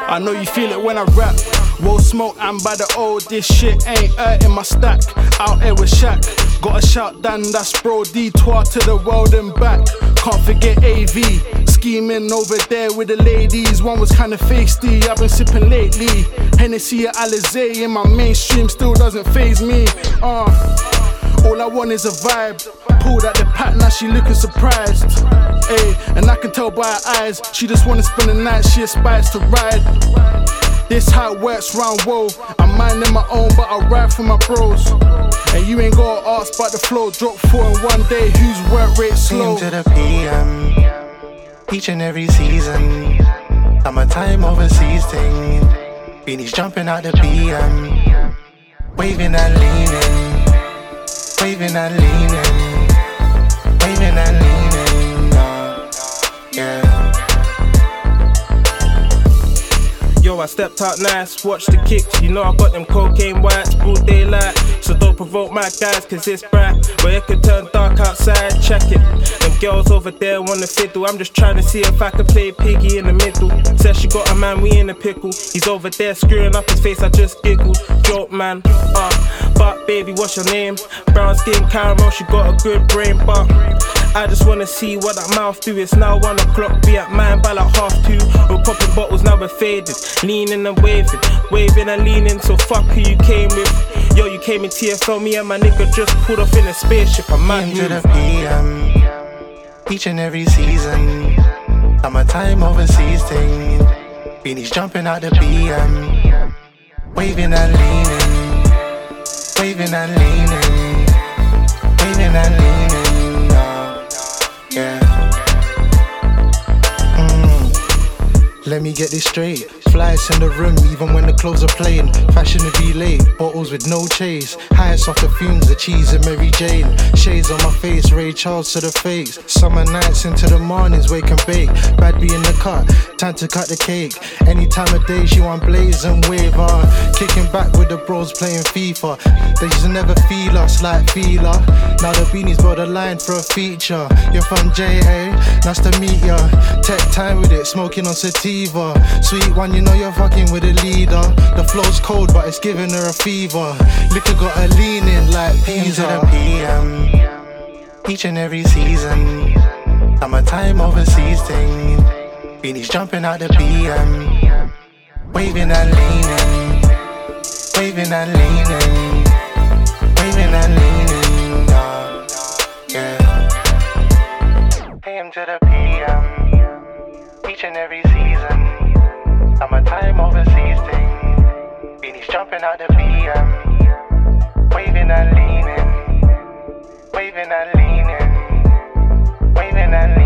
I know you feel it when I rap. Roll smoke and by the old, this shit ain't in my stack. Out here with Shaq, gotta shout Dan, that's bro, detour to the world and back. Can't forget AV, scheming over there with the ladies. One was kinda feisty, I've been sipping lately. Hennessy at Alizé in my mainstream still doesn't faze me. All I want is a vibe. Pulled out the pack, now she looking surprised. Ayy, and I can tell by her eyes, she just wanna spend the night, she aspires to ride. This how it works round woe. I'm minding my own, but I ride for my bros. And you ain't gotta ask about the flow. Drop 4 in one day, whose work rate slow? AM to the PM, each and every season. Summertime overseas thing. Beanies jumping out the BM, waving and leaning, waving and leaning, waving and leaning. Yeah. Yo, I stepped out nice, watch the kicks. You know I got them cocaine whites, broad daylight. So don't provoke my guys, cause it's bright. But it could turn dark outside, check it. Them girls over there wanna fiddle. I'm just trying to see if I can play piggy in the middle. Says she got a man, we in a pickle. He's over there screwing up his face, I just giggled. Joke man, but baby, what's your name? Brown skin caramel, she got a good brain, but I just wanna see what that mouth do. It's now 1 o'clock, be at mine by like 2:30. We're popping bottles, now we're faded. Leaning and waving, waving and leaning. So fuck who you came with. Yo, you came in TFL, me and my nigga just pulled off in a spaceship. I'm mad to the PM, each and every season. Summertime overseas thing. Beanies jumping out the BM, waving and leaning, waving and leaning, waving and leaning. Yeah. Let me get this straight. Flights in the room, even when the clothes are playing. Fashion to be late, bottles with no chase. Highest off the fumes, the cheese and Mary Jane. Shades on my face, Ray Charles to the face. Summer nights into the mornings, wake and bake. Bad be in the cut, time to cut the cake. Any time of day, she want blaze and wave on. Kicking back with the bros playing FIFA. They used to never feel us like feeler. Now the beanies brought the line for a feature. You're from JA, nice to meet ya. Tech time with it, smoking on sativa. Sweet one, you know you're fucking with a leader. The flow's cold, but it's giving her a fever. Liquor got her leaning like pizza. AM to the PM, each and every season. Summertime overseas thing. Beanies jumping out the BM, waving and leaning, waving and leaning, waving and leaning. Yeah. AM to the PM, each and every season. Summertime overseas thing. Beanies jumping out the BM, waving and leaning, waving and leaning, waving and leaning.